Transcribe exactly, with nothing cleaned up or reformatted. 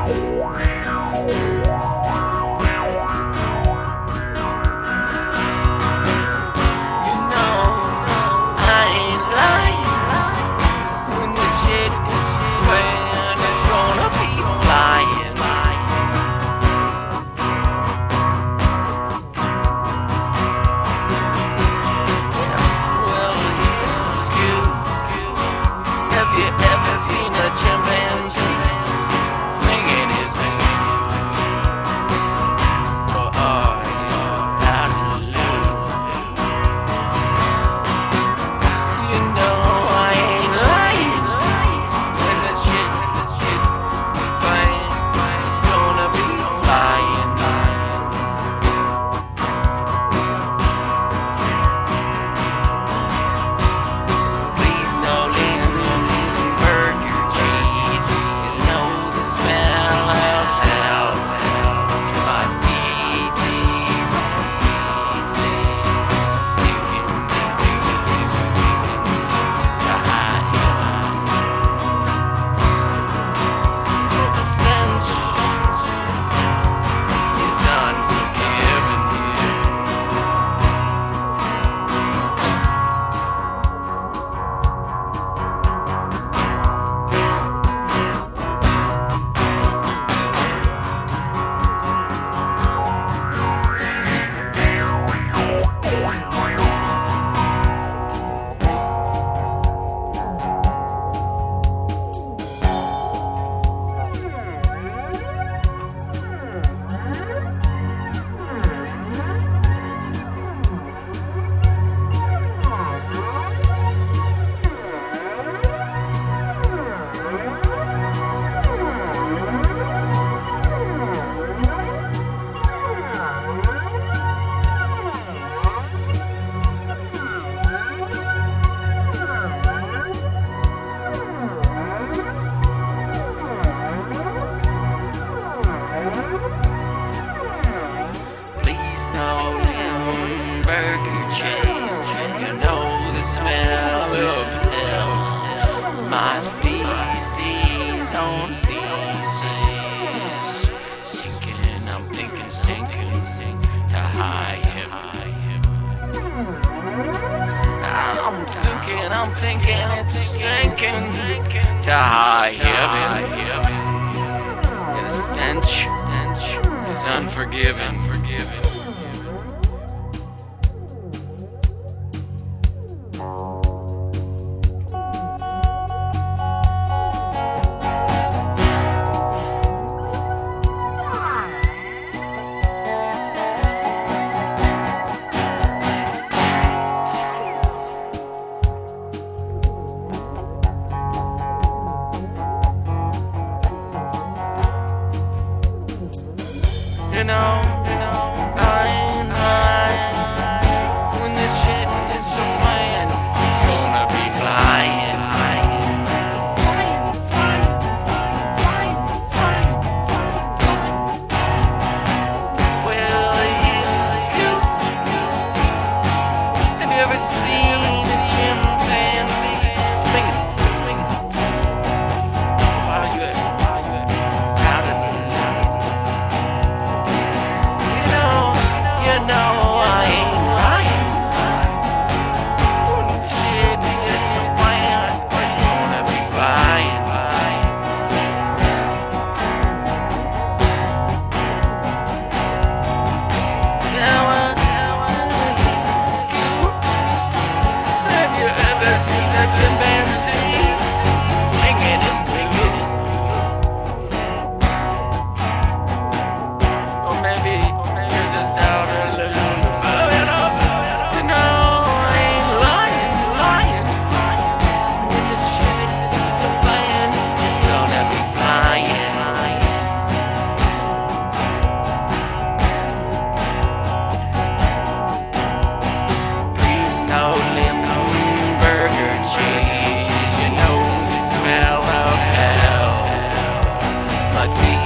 My feces on feces, stinking, I'm thinking, stinking to high heaven. I'm thinking, I'm thinking, it's sinking to high heaven. And the stench is unforgiving, forgiven. You know, you know, I, I, when this shit is so flying, it's gonna be flying, flying, flying, flying, flying, flying. Well, here's the scoop. Have you ever seen a chimpanzee? Bing, bing. Why you at? Why you at? How did we? You know I ain't lying. When shit gets so fine, it's gonna be flying, flying. Now I, now I need a scoop. Have you ever seen a chimpanzee? Swinging and swinging. Or maybe, or maybe you're just out of my teeth.